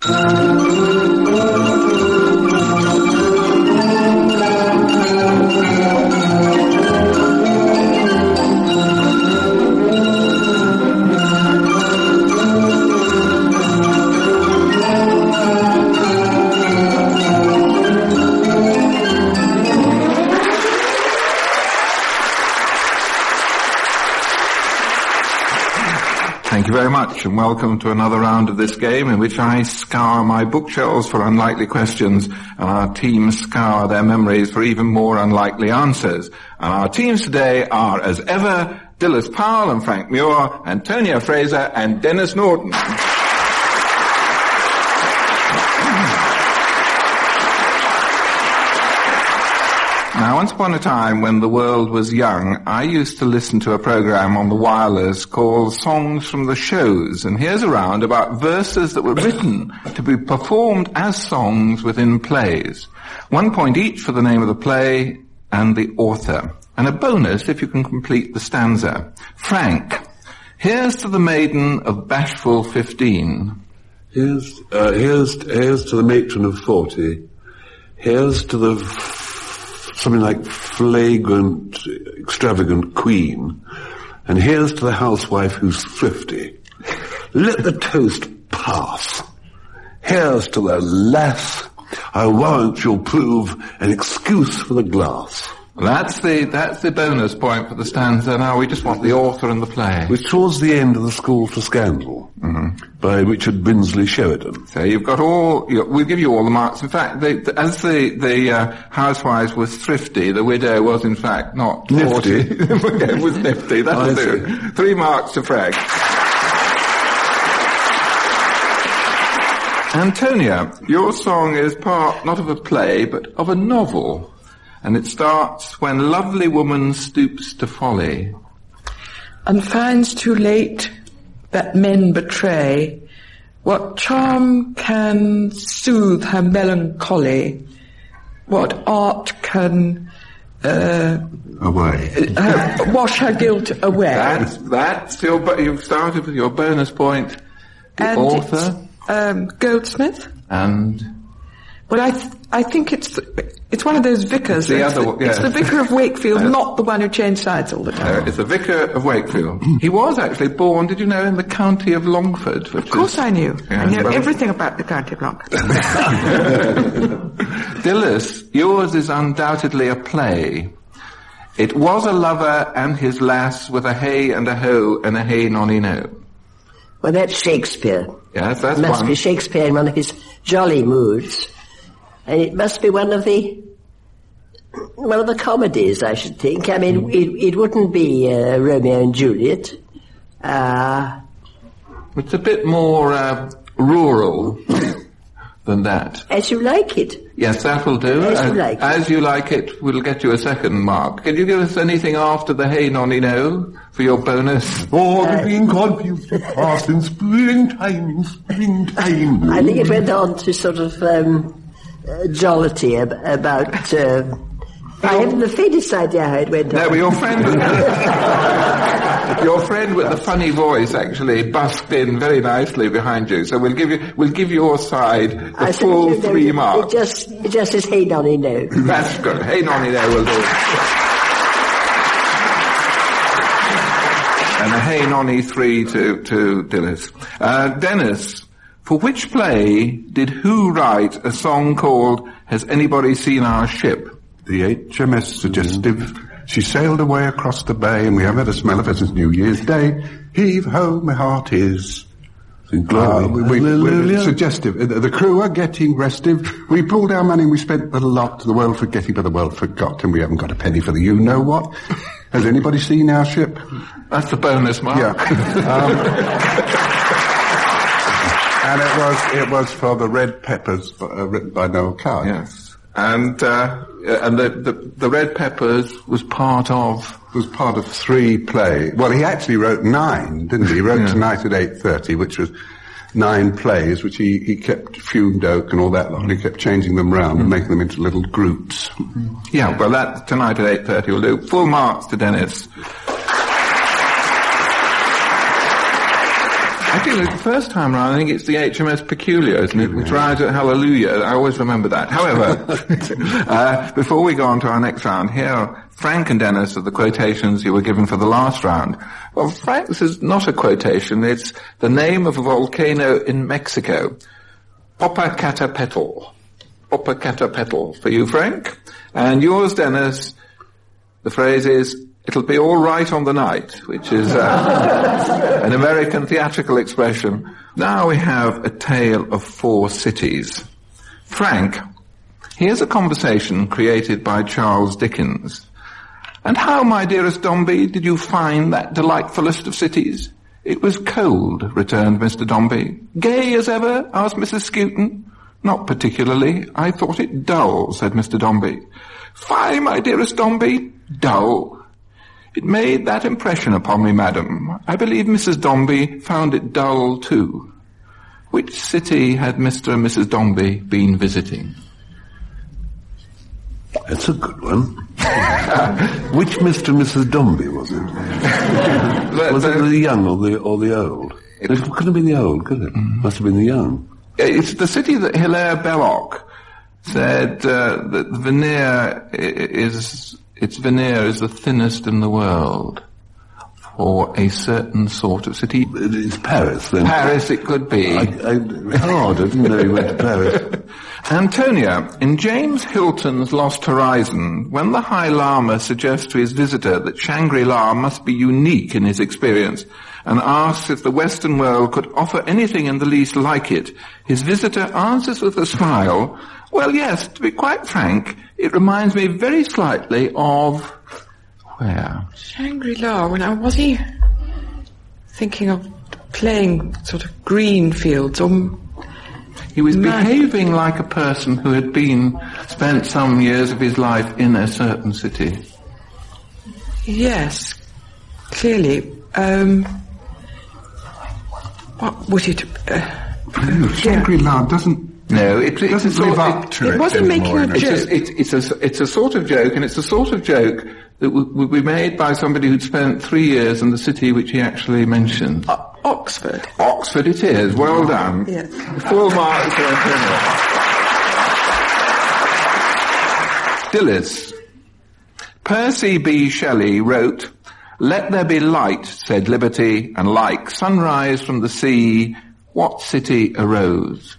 Thank you very much, and welcome to another round of this game in which I scour my bookshelves for unlikely questions, and our teams scour their memories for even more unlikely answers. And our teams today are, as ever, Dilys Powell and Frank Muir, Antonia Fraser and Denis Norton. Now, once upon a time when the world was young, I used to listen to a program on the wireless called Songs from the Shows, and here's a round about verses that were written to be performed as songs within plays. 1 point each for the name of the play and the author, and a bonus if you can complete the stanza. Frank, here's to the maiden of bashful 15. Here's to the matron of 40. Here's to the something like flagrant, extravagant queen. And here's to the housewife who's thrifty. Let the toast pass. Here's to the lass. I warrant you'll prove an excuse for the glass. That's the bonus point for the stanza. Now we just want the author and the play. Which towards the end of The School for Scandal, by Richard Brinsley Sheridan. So you've got we'll give you all the marks. In fact, as the housewives was thrifty, the widow was in fact not nifty. 40. It was nifty. That'll do. 3 marks to Frank. Antonia, your song is part not of a play, but of a novel. And it starts, when lovely woman stoops to folly. And finds too late that men betray, what charm can soothe her melancholy, what art can wash her guilt away. That's you've started with your bonus point. The author? Goldsmith. And? Well, I think it's one of those vicars. It's the Vicar of Wakefield, not the one who changed sides all the time. It's the Vicar of Wakefield. He was actually born, did you know, in the county of Longford. Of course I knew. Yeah, I know everything about the county of Longford. Dilys, yours is undoubtedly a play. It was a lover and his lass with a hey and a ho and a hey nonny no. Well, that's Shakespeare. Yes, that's one. It must be Shakespeare in one of his jolly moods. And it must be one of the comedies, I should think. I mean, it wouldn't be Romeo and Juliet. It's a bit more rural than that. As you like it. Yes, that'll do. As you like it. As you like it, we'll get you a second mark. Can you give us anything after the hey nonny no for your bonus? Oh, the being confused past in springtime. I think it went on to sort of jollity about I haven't the faintest idea how it went on. No, but your friend with the funny voice actually busked in very nicely behind you. So we'll give your side the full 3 marks. It just says hey nonny no. That's good. Hey nonny no will do. And a hey nonny 3 to Dilys. Denis, for which play did who write a song called Has Anybody Seen Our Ship? The HMS Suggestive. She sailed away across the bay, and we haven't had a smell of her since New Year's Day. Heave ho, my heart is. Suggestive. The crew are getting restive. We pulled our money and we spent the lot, the world forgetting, but the world forgot, and we haven't got a penny for the you-know-what. Has anybody seen our ship? That's the bonus mark. Yeah. And it was for the Red Peppers, written by Noel Coward. Yes. And the Red Peppers was part of 3 plays. Well, he actually wrote 9, didn't he? He wrote Tonight at 8:30, which was 9 plays, which he kept fumed oak and all that lot, and he kept changing them round and making them into little groups. Yeah, well, that Tonight at 8:30 will do. Full marks to Denis. I think the first time around, I think it's the HMS Peculiar, isn't it? Which arrives at Hallelujah. I always remember that. However, before we go on to our next round, here are Frank and Dennis are the quotations you were given for the last round. Well, Frank, this is not a quotation. It's the name of a volcano in Mexico. Popocatépetl. Popocatépetl for you, Frank. And yours, Dennis, the phrase is, "It'll be all right on the night," which is an American theatrical expression. Now we have a tale of 4 cities. Frank, here's a conversation created by Charles Dickens. "And how, my dearest Dombey, did you find that delightfulest of cities?" "It was cold," returned Mr. Dombey. "Gay as ever?" asked Mrs. Skewton. "Not particularly. I thought it dull," said Mr. Dombey. "Fie, my dearest Dombey. Dull. It made that impression upon me, madam. I believe Mrs. Dombey found it dull too." Which city had Mr. and Mrs. Dombey been visiting? That's a good one. Which Mr. and Mrs. Dombey was it? Was it the young or the old? It couldn't have been the old, could it? Must have been the young. It's the city that Hilaire Belloc said that its veneer is the thinnest in the world for a certain sort of city. It's Paris, then. Paris, it could be. I didn't know you went to Paris. Antonia, in James Hilton's Lost Horizon, when the High Lama suggests to his visitor that Shangri-La must be unique in his experience, and asks if the Western world could offer anything in the least like it, his visitor answers with a smile, "Well, yes, to be quite frank, it reminds me very slightly of..." Where? Shangri-La. Was he thinking of playing sort of green fields or... He was behaving like a person who had spent some years of his life in a certain city. Yes, clearly. What would it... Shangri-La doesn't... No, it doesn't live up to it. It wasn't making a joke. It's a sort of joke, and it's a sort of joke that would be made by somebody who'd spent 3 years in the city which he actually mentioned. Oxford. Oxford it is. Well done. Yes. Full marks for Antonio. Dilys. Percy B. Shelley wrote, "Let there be light, said liberty, and like sunrise from the sea, what city arose?"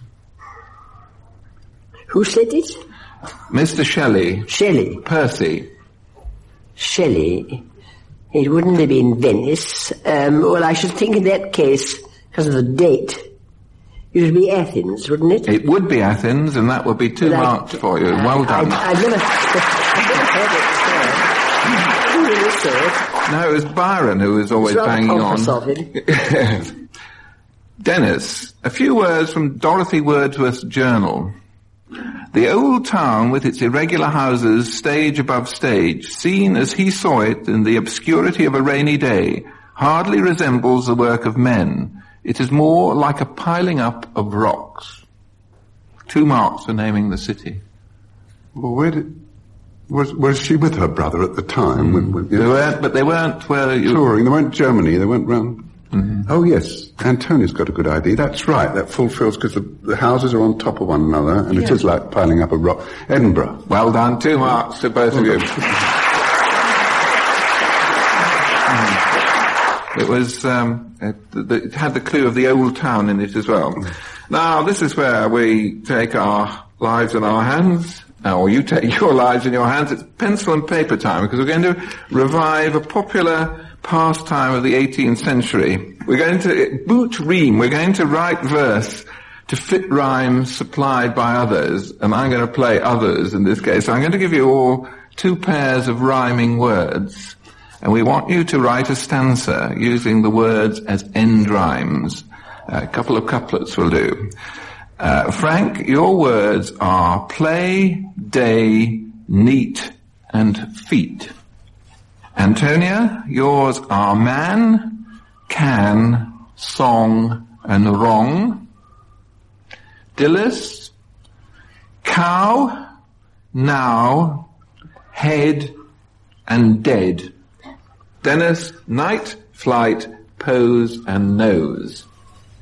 Who said it? Mr. Shelley. Shelley. Percy. Shelley. It wouldn't have been Venice. Well, I should think in that case, because of the date, it would be Athens, wouldn't it? It would be Athens, and that would be 2 marks for you. Well done. I've never heard it before. Who really said it? No, it was Byron who was always banging on. Of him. Dennis, a few words from Dorothy Wordsworth's journal. "The old town with its irregular houses, stage above stage, seen as he saw it in the obscurity of a rainy day, hardly resembles the work of men. It is more like a piling up of rocks." 2 marks for naming the city. Well, was she with her brother at the time? They weren't where you... Touring. They weren't Germany. They went round... Mm-hmm. Oh, yes. Antonia's got a good idea. That's right. That fulfills, because the houses are on top of one another, and it is like piling up a rock. Edinburgh. Well done. 2 marks to both of you. It was, it had the clue of the old town in it as well. Now, this is where we take our lives in our hands. Or you take your lives in your hands. It's pencil and paper time, because we're going to revive a popular pastime of the 18th century. We're going to boot rhyme. We're going to write verse to fit rhymes supplied by others, and I'm going to play others in this case. So I'm going to give you all 2 pairs of rhyming words, and we want you to write a stanza using the words as end rhymes. A couple of couplets will do. Frank, your words are play, day, neat, and feet. Antonia, yours are man, can, song, and wrong. Dilys, cow, now, head, and dead. Dennis, night, flight, pose, and nose.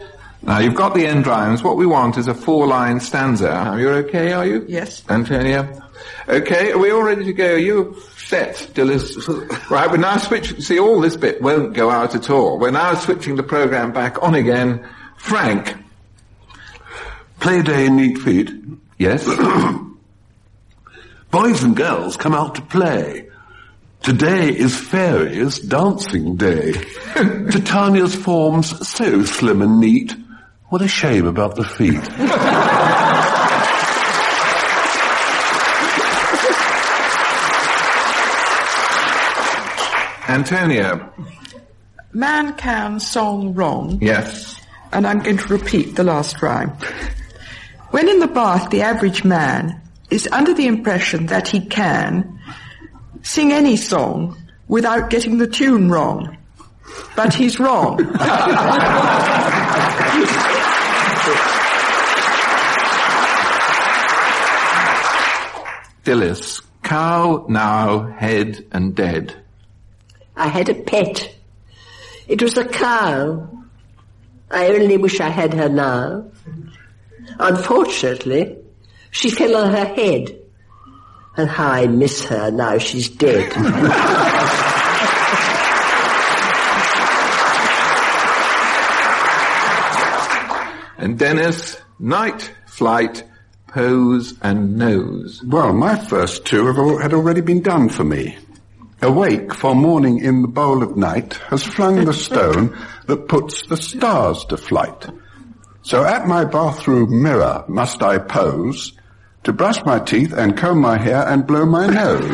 Now, you've got the end rhymes. What we want is a 4-line stanza. Now, you're okay, are you? Yes. Antonia? Okay, are we all ready to go? Are you set, Dilys? Right, we're now switching. See, all this bit won't go out at all. We're now switching the programme back on again. Frank. Play day in Neat Feet. Yes? Boys and girls come out to play. Today is Fairies' dancing day. Titania's form's so slim and neat. What a shame about the feet. Antonia. Man can song wrong. Yes. And I'm going to repeat the last rhyme. When in the bath, the average man is under the impression that he can sing any song without getting the tune wrong. But he's wrong. Dilys. Cow, now, head and dead. I had a pet. It was a cow. I only wish I had her now. Unfortunately, she fell on her head. And how I miss her now she's dead. And Dennis, night, flight, pose and nose. Well, my first two had already been done for me. Awake for morning in the bowl of night has flung the stone that puts the stars to flight. So at my bathroom mirror must I pose to brush my teeth and comb my hair and blow my nose.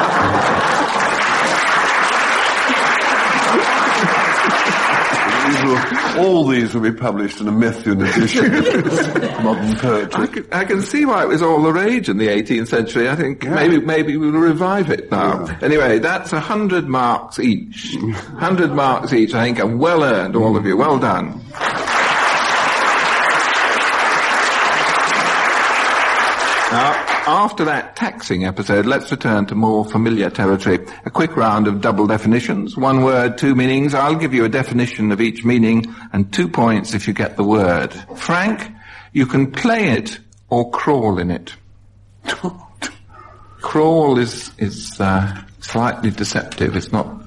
All these will be published in a Methuen edition of modern poetry. I can see why it was all the rage in the 18th century. I think maybe we'll revive it now. Yeah. Anyway, that's 100 marks each. 100 marks each, I think, and well earned, all of you. Well done. Now, after that taxing episode, let's return to more familiar territory. A quick round of double definitions. 1 word, 2 meanings. I'll give you a definition of each meaning and 2 points if you get the word. Frank, you can play it or crawl in it. Crawl is slightly deceptive. It's not...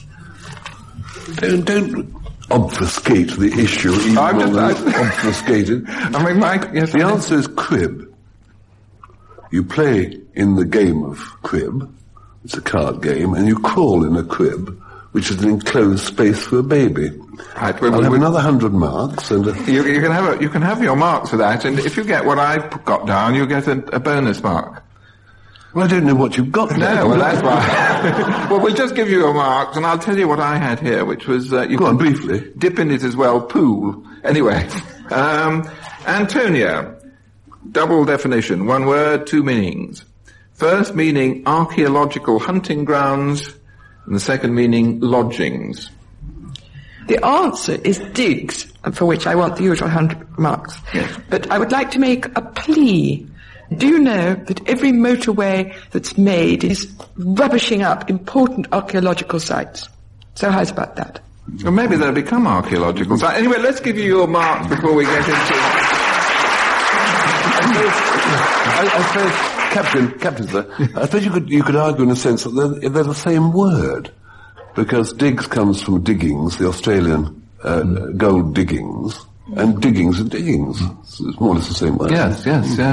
Don't obfuscate the issue even though it's obfuscated. I mean, Mike, yes, the answer is crib. You play in the game of crib, it's a card game, and you crawl in a crib, which is an enclosed space for a baby. Right, I'll have another 100 marks, and you can have your marks for that, and if you get what I got down, you get a bonus mark. Well, I don't know what you've got there. No, well, that's why. Well, we'll just give you your marks, and I'll tell you what I had here, which was you go on briefly. Dip in it as well, pool. Anyway, Antonia. Double definition, 1 word, 2 meanings. First meaning, archaeological hunting grounds, and the second meaning, lodgings. The answer is digs, for which I want the usual 100 marks. Yes. But I would like to make a plea. Do you know that every motorway that's made is rubbishing up important archaeological sites? So how's about that? Well, maybe they'll become archaeological sites. Anyway, let's give you your marks before we get into... I suppose, Captain, sir, I suppose you could argue in a sense that they're the same word, because digs comes from diggings, the Australian gold diggings, and diggings are diggings. It's more or less the same word. Yes.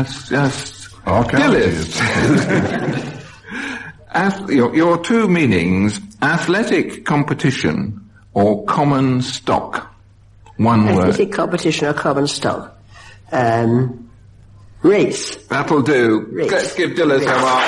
Your 2 meanings: athletic competition or common stock. 1 word. Athletic competition or common stock. Race. That'll do. Race. Let's give Dilys a mark.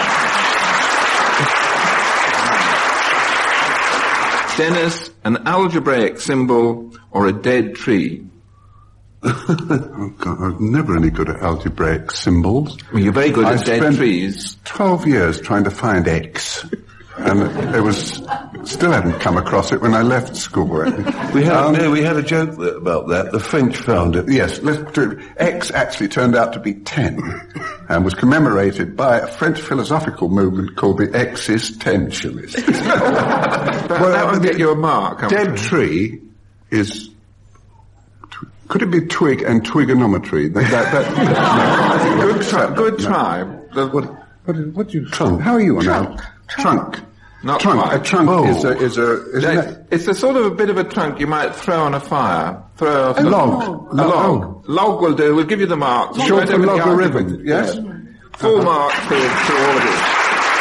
Dennis, an algebraic symbol or a dead tree? Oh God, I'm never any good at algebraic symbols. Well, you're very good at dead trees. 12 years trying to find X. And still hadn't come across it when I left school. We had a joke about that. The French found it. Yes, X actually turned out to be 10 and was commemorated by a French philosophical movement called the Existentialists. Well, that would get you a mark. Dead tree is Could it be twig and trigonometry? Good try. What do you trunk? How are you on that? Trunk. Not trunk. quite. A trunk is It's a sort of a bit of a trunk you might throw on a fire. Throw a log. A log. Log will do. We'll give you the mark. Short for logarithm. Yes. Full mark to all of you.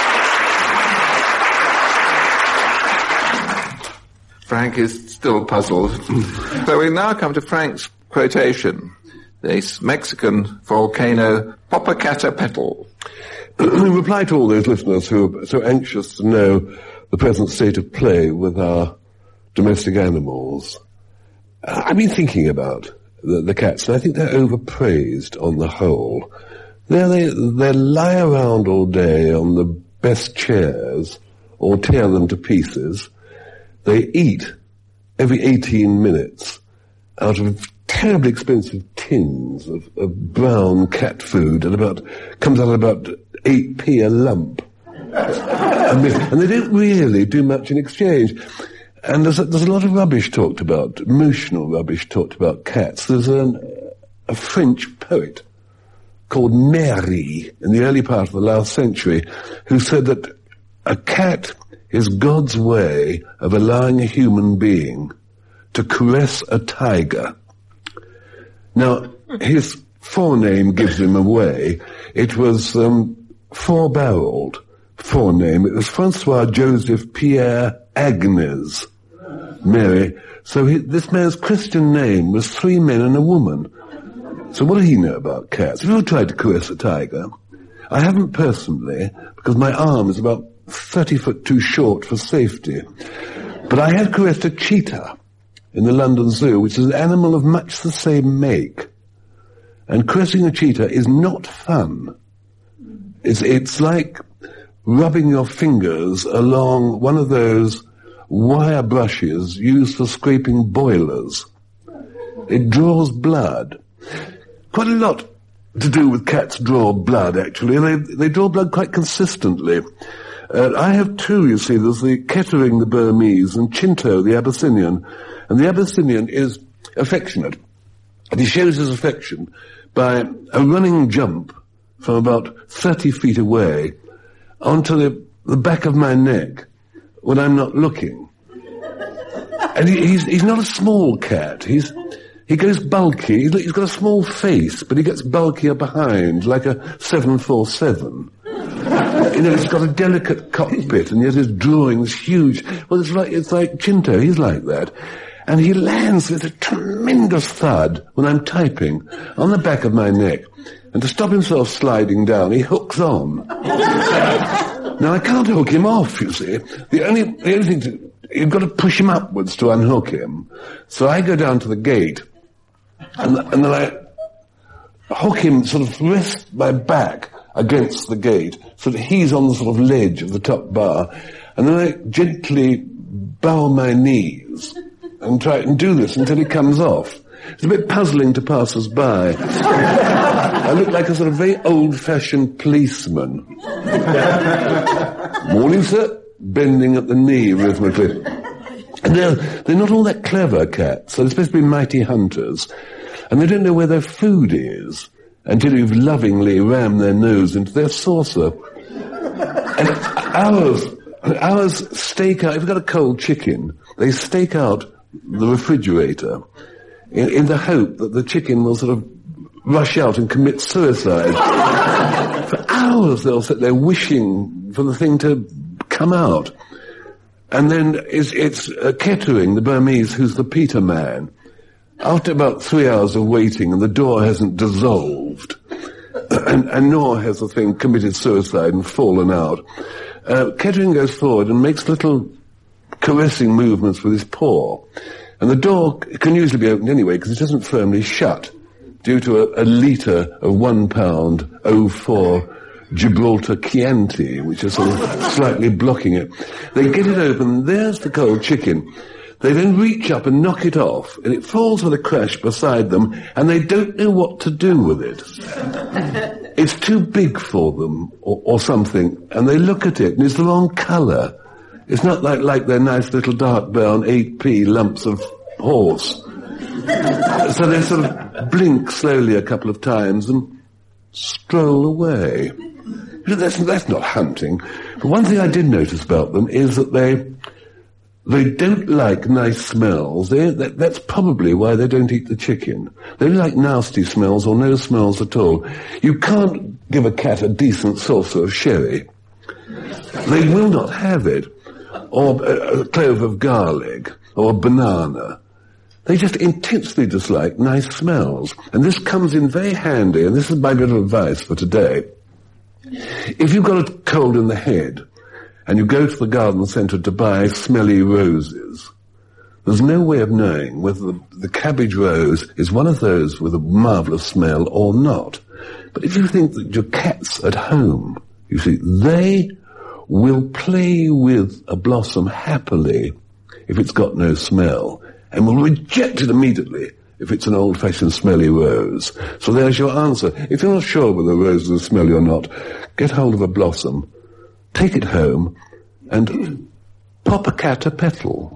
Frank is still puzzled. So we now come to Frank's quotation. The Mexican volcano Popocatépetl. In reply to all those listeners who are so anxious to know the present state of play with our domestic animals, I've been thinking about the cats, and I think they're overpraised on the whole. They lie around all day on the best chairs, or tear them to pieces. They eat every 18 minutes out of terribly expensive tins of brown cat food, and comes out at about 8p a lump. And they don't really do much in exchange. And there's a lot of rubbish talked about, emotional rubbish talked about cats. There's a French poet called Mary in the early part of the last century who said that a cat is God's way of allowing a human being to caress a tiger. Now, his forename gives him away. It was four-barreled forename. It was Francois Joseph Pierre Agnes Mary. So this man's Christian name was 3 men and a woman. So what did he know about cats? Have you ever tried to caress a tiger? I haven't personally, because my arm is about 30 foot too short for safety. But I had caressed a cheetah in the London Zoo, which is an animal of much the same make. And caressing a cheetah is not fun. It's like rubbing your fingers along one of those wire brushes used for scraping boilers. It draws blood. Quite a lot to do with cats draw blood, actually. They draw blood quite consistently. I have two, you see. There's the Kettering, the Burmese, and Chinto, the Abyssinian. And the Abyssinian is affectionate. And he shows his affection by a running jump from about 30 feet away onto the back of my neck when I'm not looking. And he's not a small cat. He goes bulky. He's got a small face, but he gets bulkier behind, like a 747. He's got a delicate cockpit, and yet his drawing is huge. Well, it's like Chinto. He's like that. And he lands with a tremendous thud when I'm typing on the back of my neck. And to stop himself sliding down, he hooks on. Now, I can't hook him off, you see. The only thing you've got to push him upwards to unhook him. So I go down to the gate, and then I hook him, sort of rest my back against the gate, so that he's on the sort of ledge of the top bar. And then I gently bow my knees and try and do this until he comes off. It's a bit puzzling to passers-by. I look like a sort of very old-fashioned policeman. Morning, sir. Bending at the knee rhythmically. And they're not all that clever cats. They're supposed to be mighty hunters. And they don't know where their food is until you've lovingly rammed their nose into their saucer. And ours stake out, if you've got a cold chicken, they stake out the refrigerator in the hope that the chicken will sort of rush out and commit suicide. For hours they'll sit there wishing for the thing to come out. And then it's Kettering, the Burmese, who's the Peter man. After about 3 hours of waiting and the door hasn't dissolved, and nor has the thing committed suicide and fallen out, Kettering goes forward and makes little caressing movements with his paw. And the door can usually be opened anyway because it isn't firmly shut due to a litre of 1 pound 04 Gibraltar Chianti, which is sort of slightly blocking it. They get it open, there's the cold chicken. They then reach up and knock it off, and it falls with a crash beside them, and they don't know what to do with it. It's too big for them, or something, and they look at it, and it's the wrong colour. It's not like their nice little dark brown 8p lumps of horse. So they sort of blink slowly a couple of times and stroll away. That's not hunting. But one thing I did notice about them is that they don't like nice smells. That's probably why they don't eat the chicken. They like nasty smells or no smells at all. You can't give a cat a decent saucer of sherry. They will not have it. Or a clove of garlic. Or a banana. They just intensely dislike nice smells. And this comes in very handy, and this is my bit of advice for today. If you've got a cold in the head, and you go to the garden centre to buy smelly roses, there's no way of knowing whether the cabbage rose is one of those with a marvellous smell or not. But if you think that your cat's at home, you see, they will play with a blossom happily if it's got no smell, and will reject it immediately if it's an old-fashioned smelly rose. So there's your answer. If you're not sure whether roses are smelly or not, get hold of a blossom, take it home, and pop a cat a petal.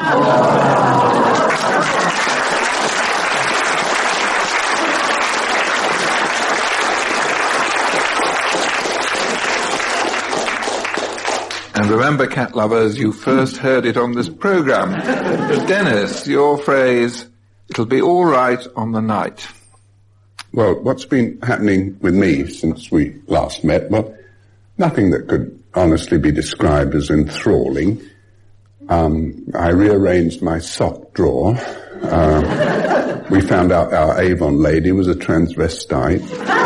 And remember, cat lovers, you first heard it on this program. Dennis, your phrase, it'll be all right on the night. Well, what's been happening with me since we last met? Well, nothing that could honestly be described as enthralling. I rearranged my sock drawer. We found out our Avon lady was a transvestite.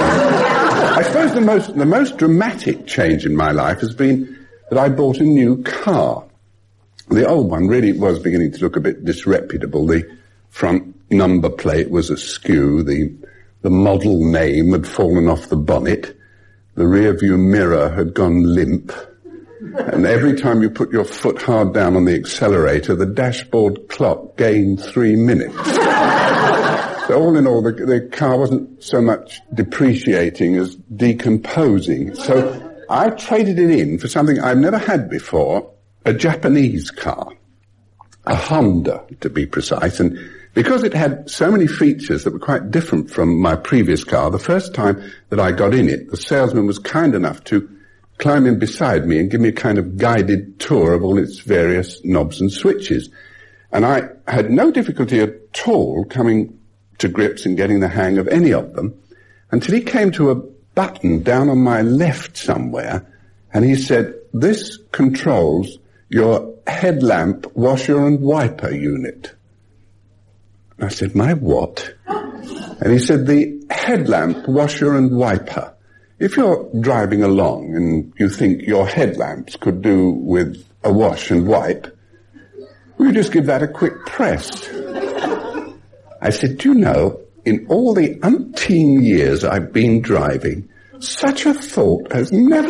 I suppose the most dramatic change in my life has been that I bought a new car. The old one really was beginning to look a bit disreputable. The front number plate was askew. The model name had fallen off the bonnet. The rear view mirror had gone limp. And every time you put your foot hard down on the accelerator, the dashboard clock gained 3 minutes. So all in all, the car wasn't so much depreciating as decomposing. So I traded it in for something I've never had before, a Japanese car. A Honda, to be precise. And because it had so many features that were quite different from my previous car, the first time that I got in it, the salesman was kind enough to climb in beside me and give me a kind of guided tour of all its various knobs and switches. And I had no difficulty at all coming to grips and getting the hang of any of them until he came to a button down on my left somewhere, and he said, "This controls your headlamp washer and wiper unit." I said, "My what?" And he said, "The headlamp washer and wiper. If you're driving along and you think your headlamps could do with a wash and wipe, will you just give that a quick press?" I said, "Do you know, in all the umpteen years I've been driving, such a thought has never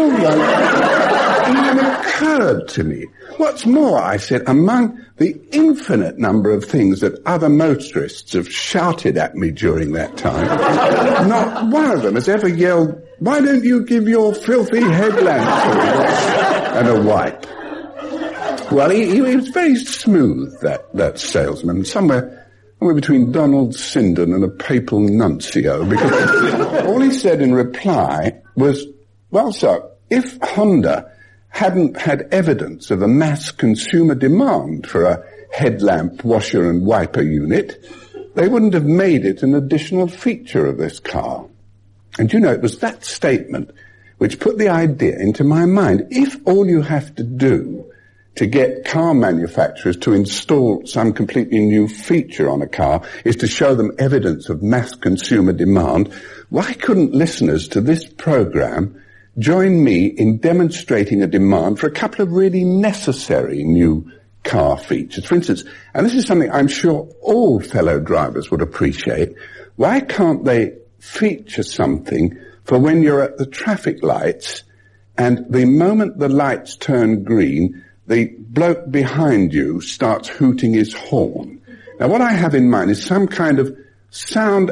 even occurred to me. What's more," I said, "among the infinite number of things that other motorists have shouted at me during that time, not one of them has ever yelled, 'Why don't you give your filthy headlamp a wash and a wipe?'" Well, he was very smooth, that salesman, somewhere between Donald Sinden and a papal nuncio, because all he said in reply was, "Well, sir, if Honda hadn't had evidence of a mass consumer demand for a headlamp washer and wiper unit, they wouldn't have made it an additional feature of this car." And you know, it was that statement which put the idea into my mind. If all you have to do to get car manufacturers to install some completely new feature on a car is to show them evidence of mass consumer demand, why couldn't listeners to this program join me in demonstrating a demand for a couple of really necessary new car features? For instance, and this is something I'm sure all fellow drivers would appreciate, why can't they feature something for when you're at the traffic lights and the moment the lights turn green, the bloke behind you starts hooting his horn? Now, what I have in mind is some kind of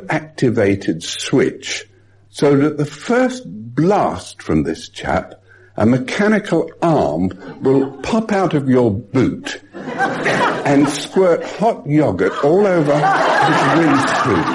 sound-activated switch so that the first blast from this chap a mechanical arm will pop out of your boot and squirt hot yogurt all over his windscreen.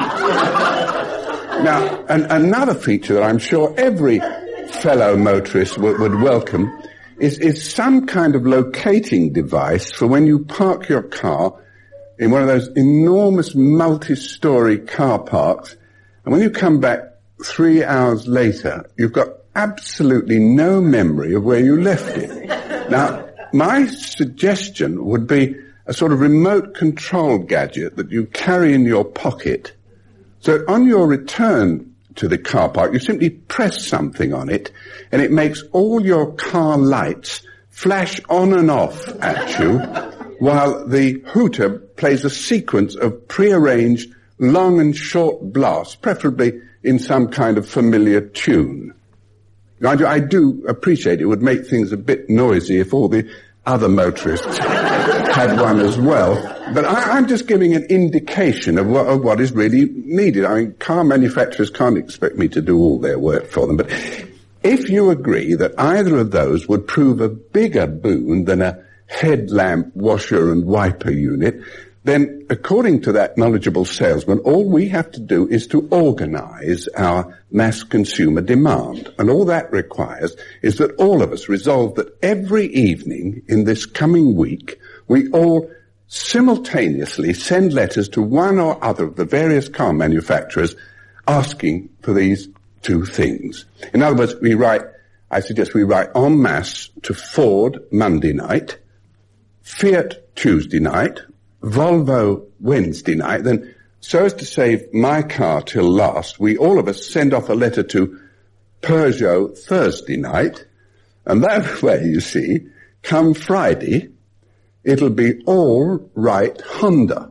Now, another feature that I'm sure every fellow motorist would welcome is some kind of locating device for when you park your car in one of those enormous multi-story car parks, and when you come back 3 hours later, you've got absolutely no memory of where you left it. Now, my suggestion would be a sort of remote control gadget that you carry in your pocket, so on your return to the car park, you simply press something on it, and it makes all your car lights flash on and off at you, while the hooter plays a sequence of prearranged long and short blasts, preferably in some kind of familiar tune. I do appreciate it would make things a bit noisy if all the other motorists had one as well, but I'm just giving an indication of what is really needed. I mean, car manufacturers can't expect me to do all their work for them, but if you agree that either of those would prove a bigger boon than a headlamp, washer and wiper unit, then according to that knowledgeable salesman, all we have to do is to organize our mass consumer demand. And all that requires is that all of us resolve that every evening in this coming week, we all simultaneously send letters to one or other of the various car manufacturers asking for these two things. In other words, I suggest we write en masse to Ford Monday night, Fiat Tuesday night, Volvo Wednesday night, then so as to save my car till last, we all of us send off a letter to Peugeot Thursday night, and that way, you see, come Friday, it'll be all right Honda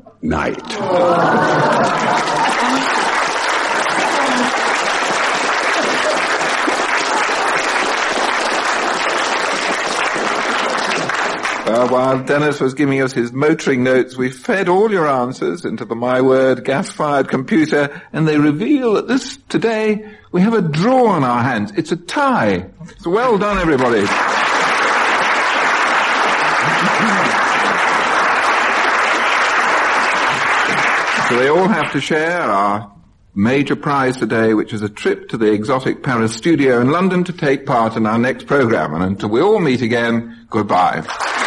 night. While Dennis was giving us his motoring notes, we fed all your answers into the MyWord gas-fired computer, and they reveal that today, we have a draw on our hands. It's a tie. So well done, everybody. So they all have to share our major prize today, which is a trip to the exotic Paris studio in London to take part in our next program. And until we all meet again, goodbye.